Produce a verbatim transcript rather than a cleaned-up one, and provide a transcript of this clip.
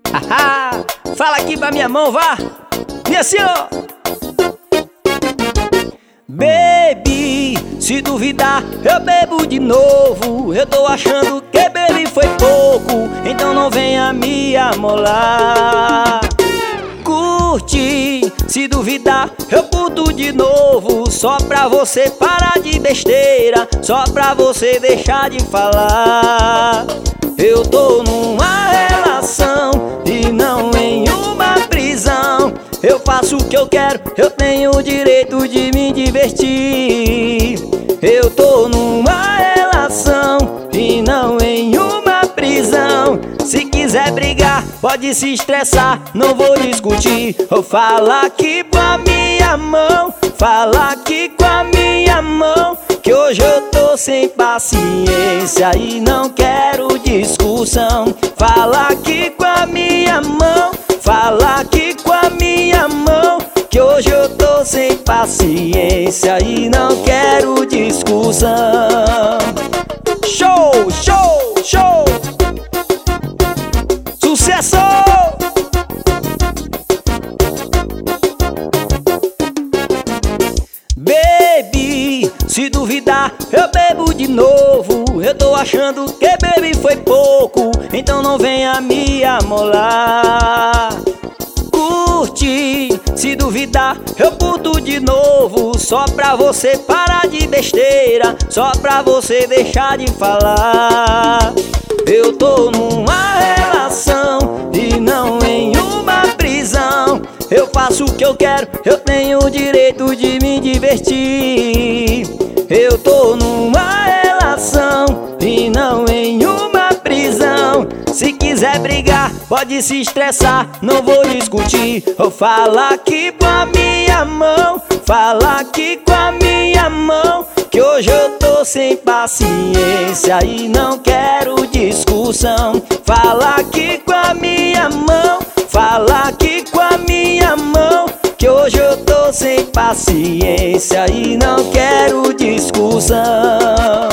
Haha, fala aqui pra minha mão, vá. E assim, ó. Baby, se duvidar, eu bebo de novo. Eu tô achando que bebi foi pouco, então não venha me amolar. Curte, se duvidar, eu curto de novo. Só pra você parar de besteira, só pra você deixar de falar. Eu tô numa relação e não em uma prisão. Eu faço o que eu quero, eu tenho o direito de me divertir. Eu tô numa relação e não em uma prisão. Se quiser brigar, pode se estressar, não vou discutir. Ou fala aqui com a minha mão, fala aqui com a minha mão, que hoje eu tô sem paciência e não quero discussão. Fala aqui com a minha mão, fala aqui com a minha mão, que hoje eu tô sem paciência e não quero discussão. Show, show, show! Sucesso! Baby, se duvidar, eu bebo de novo. Eu tô achando que bebi foi pouco, então não venha me amolar. Curte, se duvidar, eu curto de novo. Só pra você parar de besteira, só pra você deixar de falar. Eu tô numa relação e não em uma prisão. Eu faço o que eu quero, eu tenho o direito de me divertir. Eu tô numa relação e não em uma prisão. Se quiser brigar, pode se estressar, não vou discutir. Ou fala aqui com a minha mão, fala aqui com a minha mão, que hoje eu tô sem paciência e não quero discussão. Fala aqui com a minha mão, fala aqui com a minha mão, que hoje eu tô sem paciência e não quero discussão.